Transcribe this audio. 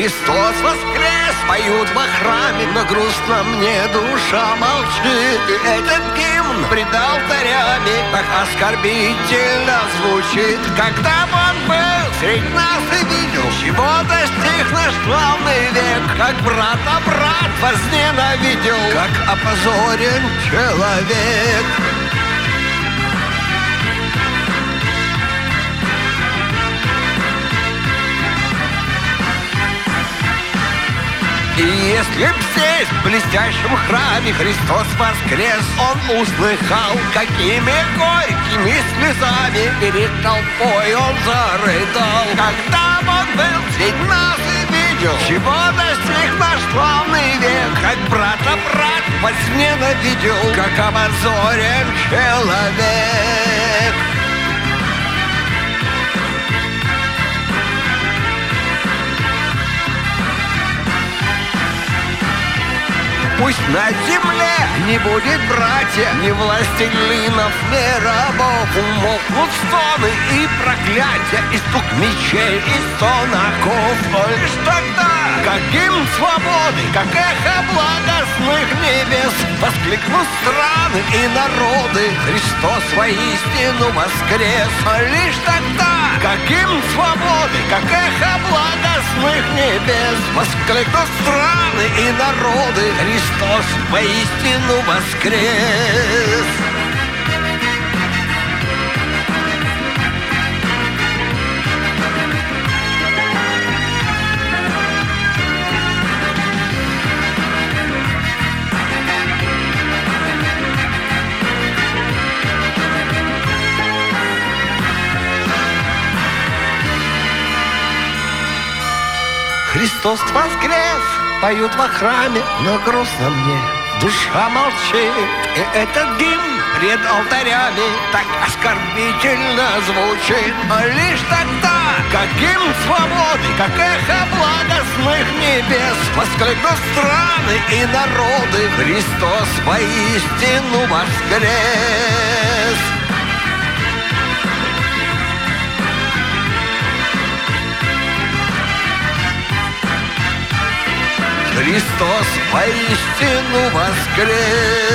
Христос воскрес! Поют во храме, но грустно мне душа молчит. И этот гимн пред алтарями так оскорбительно звучит. Когда бы он был средь нас и видел, чего достиг наш славный век, как брата брат возненавидел, как опозорен человек. И если б здесь, в блестящем храме, Христос воскрес, он услыхал, какими горькими слезами перед толпой он зарыдал. Когда б он был средь нас и видел, чего достиг наш славный век, как брата брат возненавидел, как опозорен человек. Пусть на земле не будет братья, ни властелинов, ни рабов. Умолкнут стоны и проклятия, и стук мечей, и стон оков. Но лишь тогда, как гимн свободы, как эхо благостных небес, воскликнут страны и народы: Христос воистину воскрес. Но лишь тогда, как гимн свободы, как эхо благостных небес, воскликнут страны и народы: Христос воистину воскрес. Христос воскрес! Поют во храме, но грустно мне, душа молчит. И этот гимн пред алтарями так оскорбительно звучит. Но лишь тогда, как гимн свободы, как эхо благостных небес, воскликнут страны и народы: Христос воистину воскрес! Христос воистину воскрес!